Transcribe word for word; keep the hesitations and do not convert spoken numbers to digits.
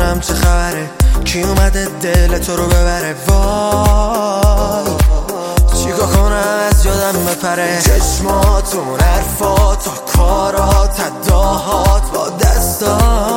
نمیدونم چه خبره، کی اومده دل تو رو ببره. وای چیکار کنم از یادم بپره. چشماتون، حرفات، کارات، اداهات با دستات